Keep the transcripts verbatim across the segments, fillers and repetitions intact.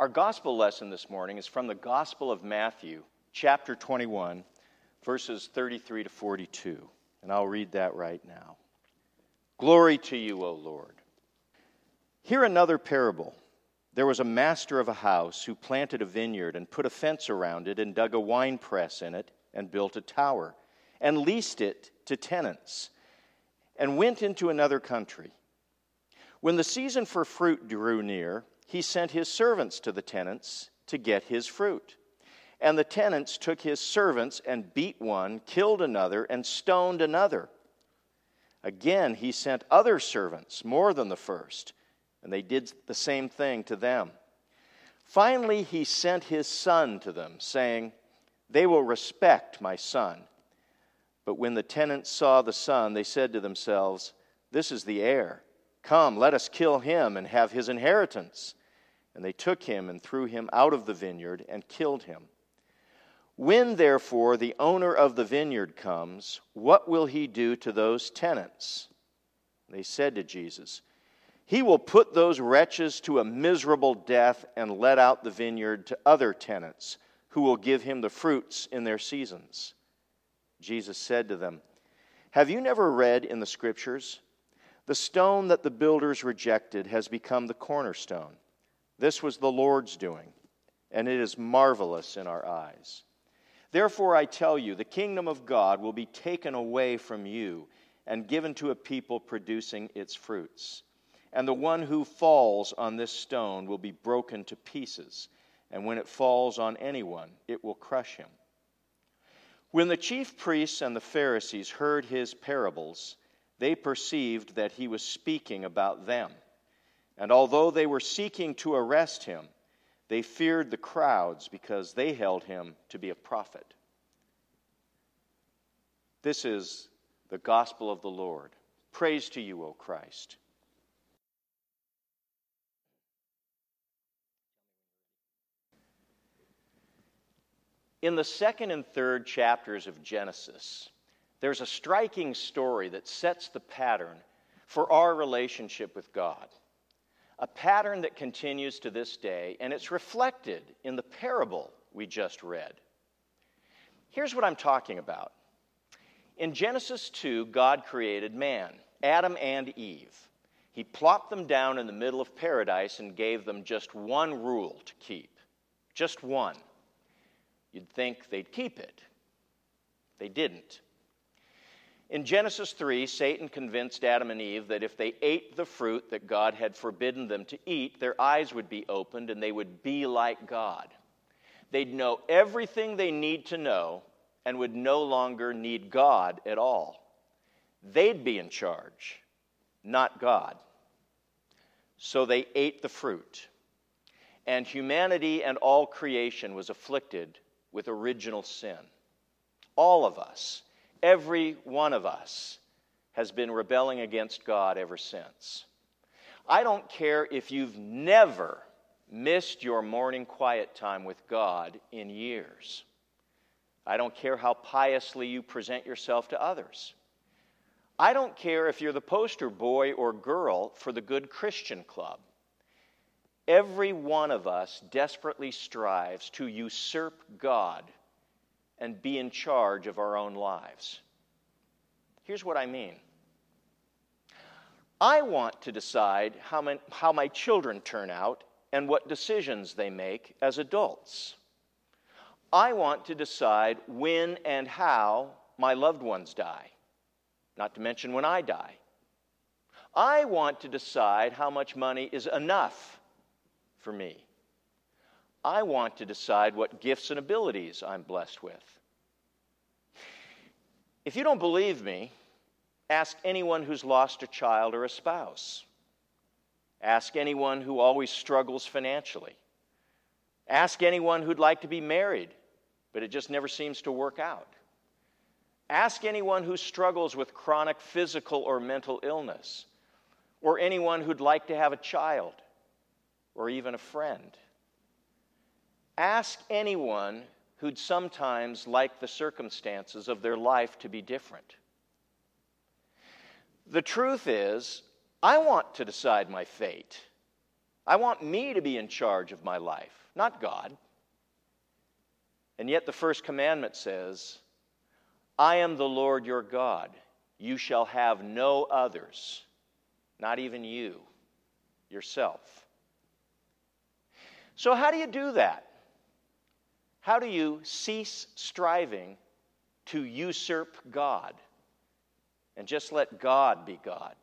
Our gospel lesson this morning is from the Gospel of Matthew, chapter twenty-one, verses thirty-three to forty-two. And I'll read that right now. Glory to you, O Lord. Hear another parable. There was a master of a house who planted a vineyard and put a fence around it and dug a winepress in it and built a tower and leased it to tenants and went into another country. When the season for fruit drew near, he sent his servants to the tenants to get his fruit. And the tenants took his servants and beat one, killed another, and stoned another. Again, he sent other servants, more than the first, and they did the same thing to them. Finally, he sent his son to them, saying, "They will respect my son." But when the tenants saw the son, they said to themselves, "This is the heir. Come, let us kill him and have his inheritance." And they took him and threw him out of the vineyard and killed him. When, therefore, the owner of the vineyard comes, what will he do to those tenants? They said to Jesus, "He will put those wretches to a miserable death and let out the vineyard to other tenants, who will give him the fruits in their seasons." Jesus said to them, "Have you never read in the Scriptures, 'The stone that the builders rejected has become the cornerstone'? This was the Lord's doing, and it is marvelous in our eyes. Therefore I tell you, the kingdom of God will be taken away from you and given to a people producing its fruits. And the one who falls on this stone will be broken to pieces, and when it falls on anyone, it will crush him." When the chief priests and the Pharisees heard his parables, they perceived that he was speaking about them. And although they were seeking to arrest him, they feared the crowds because they held him to be a prophet. This is the gospel of the Lord. Praise to you, O Christ. In the second and third chapters of Genesis, there's a striking story that sets the pattern for our relationship with God. A pattern that continues to this day, and it's reflected in the parable we just read. Here's what I'm talking about. In Genesis two, God created man, Adam and Eve. He plopped them down in the middle of paradise and gave them just one rule to keep. Just one. You'd think they'd keep it. They didn't. In Genesis three, Satan convinced Adam and Eve that if they ate the fruit that God had forbidden them to eat, their eyes would be opened and they would be like God. They'd know everything they need to know and would no longer need God at all. They'd be in charge, not God. So they ate the fruit. And humanity and all creation was afflicted with original sin. All of us. Every one of us has been rebelling against God ever since. I don't care if you've never missed your morning quiet time with God in years. I don't care how piously you present yourself to others. I don't care if you're the poster boy or girl for the Good Christian Club. Every one of us desperately strives to usurp God and be in charge of our own lives. Here's what I mean. I want to decide how my, how my children turn out and what decisions they make as adults. I want to decide when and how my loved ones die, not to mention when I die. I want to decide how much money is enough for me. I want to decide what gifts and abilities I'm blessed with. If you don't believe me, ask anyone who's lost a child or a spouse. Ask anyone who always struggles financially. Ask anyone who'd like to be married, but it just never seems to work out. Ask anyone who struggles with chronic physical or mental illness, or anyone who'd like to have a child, or even a friend. Ask anyone who'd sometimes like the circumstances of their life to be different. The truth is, I want to decide my fate, I want me to be in charge of my life, not God. And yet the first commandment says, I am the Lord your God. You shall have no others, not even you, yourself. So how do you do that? How do you cease striving to usurp God and just let God be God?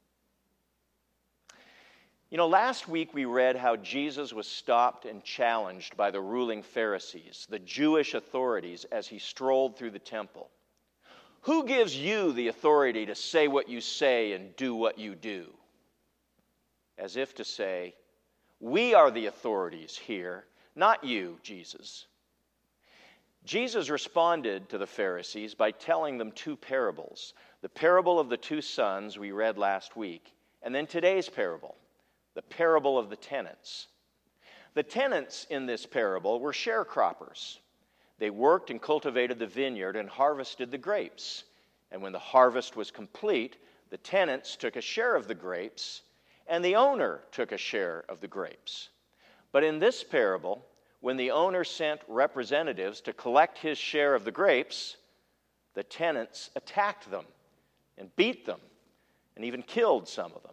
You know, last week we read how Jesus was stopped and challenged by the ruling Pharisees, the Jewish authorities, as he strolled through the temple. Who gives you the authority to say what you say and do what you do? As if to say, we are the authorities here, not you, Jesus. Jesus responded to the Pharisees by telling them two parables. The parable of the two sons we read last week, and then today's parable, the parable of the tenants. The tenants in this parable were sharecroppers. They worked and cultivated the vineyard and harvested the grapes. And when the harvest was complete, the tenants took a share of the grapes, and the owner took a share of the grapes. But in this parable, when the owner sent representatives to collect his share of the grapes, the tenants attacked them and beat them and even killed some of them.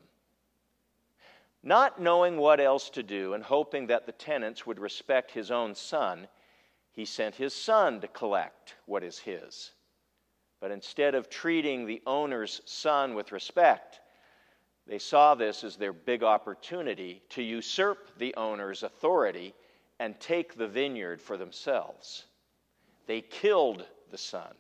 Not knowing what else to do and hoping that the tenants would respect his own son, he sent his son to collect what is his. But instead of treating the owner's son with respect, they saw this as their big opportunity to usurp the owner's authority and take the vineyard for themselves. They killed the son.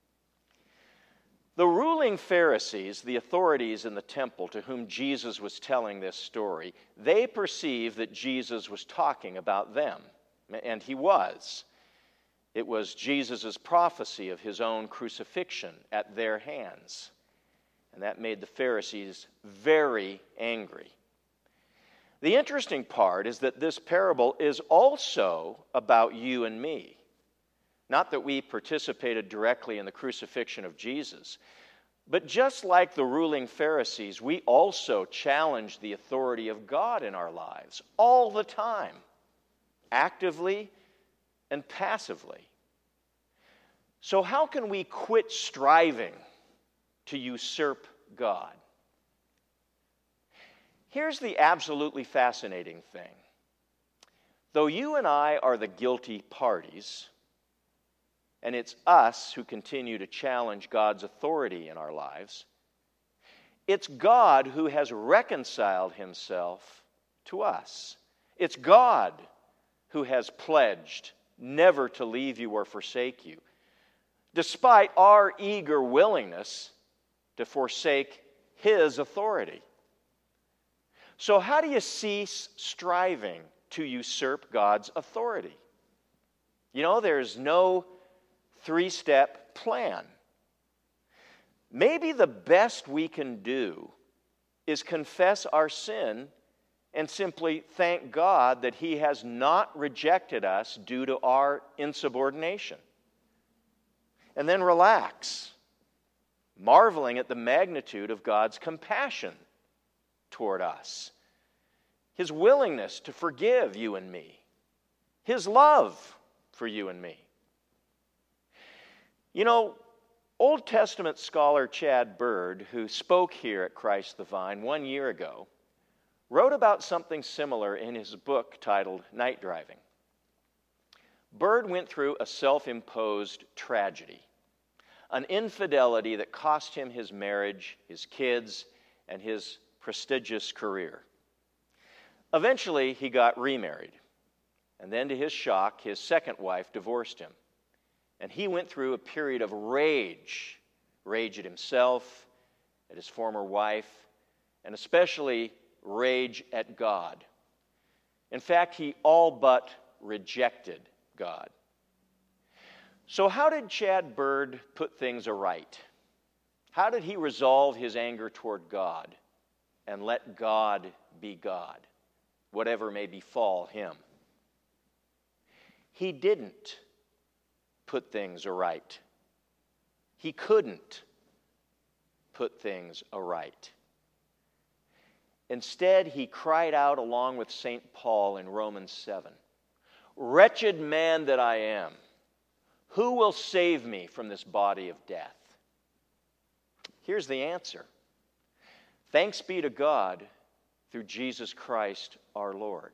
The ruling Pharisees, the authorities in the temple to whom Jesus was telling this story, they perceived that Jesus was talking about them, and he was. It was Jesus' prophecy of his own crucifixion at their hands, and that made the Pharisees very angry. The interesting part is that this parable is also about you and me. Not that we participated directly in the crucifixion of Jesus, but just like the ruling Pharisees, we also challenge the authority of God in our lives all the time, actively and passively. So how can we quit striving to usurp God? Here's the absolutely fascinating thing. Though you and I are the guilty parties, and it's us who continue to challenge God's authority in our lives, it's God who has reconciled himself to us. It's God who has pledged never to leave you or forsake you, despite our eager willingness to forsake his authority. So how do you cease striving to usurp God's authority? You know, there's no three-step plan. Maybe the best we can do is confess our sin and simply thank God that he has not rejected us due to our insubordination. And then relax, marveling at the magnitude of God's compassion toward us, his willingness to forgive you and me, his love for you and me. You know, Old Testament scholar Chad Bird, who spoke here at Christ the Vine one year ago, wrote about something similar in his book titled Night Driving. Bird went through a self-imposed tragedy, an infidelity that cost him his marriage, his kids, and his prestigious career. Eventually, he got remarried, and then to his shock, his second wife divorced him. And he went through a period of rage, rage at himself, at his former wife, and especially rage at God. In fact, he all but rejected God. So how did Chad Bird put things aright? How did he resolve his anger toward God and let God be God, whatever may befall him? He didn't put things aright. He couldn't put things aright. Instead, he cried out along with Saint Paul in Romans seven, "Wretched man that I am, who will save me from this body of death?" Here's the answer. Thanks be to God through Jesus Christ our Lord.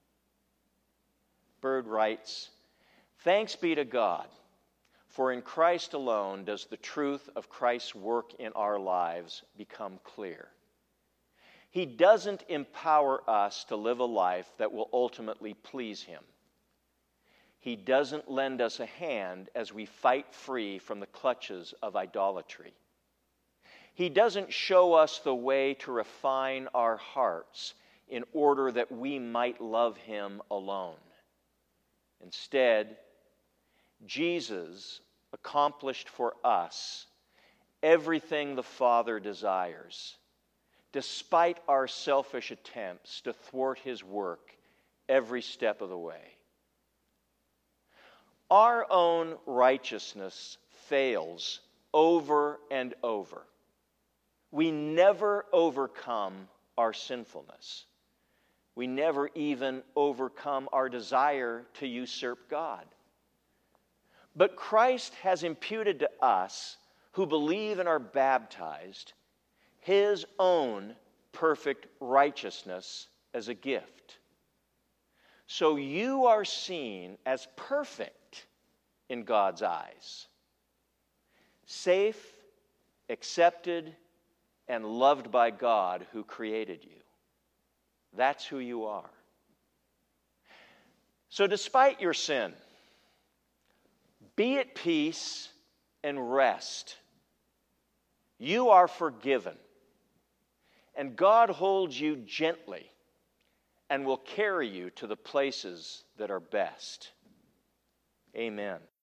Bird writes, "Thanks be to God, for in Christ alone does the truth of Christ's work in our lives become clear. He doesn't empower us to live a life that will ultimately please Him. He doesn't lend us a hand as we fight free from the clutches of idolatry. He doesn't show us the way to refine our hearts in order that we might love Him alone. Instead, Jesus accomplished for us everything the Father desires, despite our selfish attempts to thwart His work every step of the way. Our own righteousness fails over and over. We never overcome our sinfulness. We never even overcome our desire to usurp God. But Christ has imputed to us, who believe and are baptized, His own perfect righteousness as a gift. So you are seen as perfect in God's eyes, safe, accepted, and loved by God who created you. That's who you are. So despite your sin, be at peace and rest. You are forgiven, and God holds you gently and will carry you to the places that are best. Amen.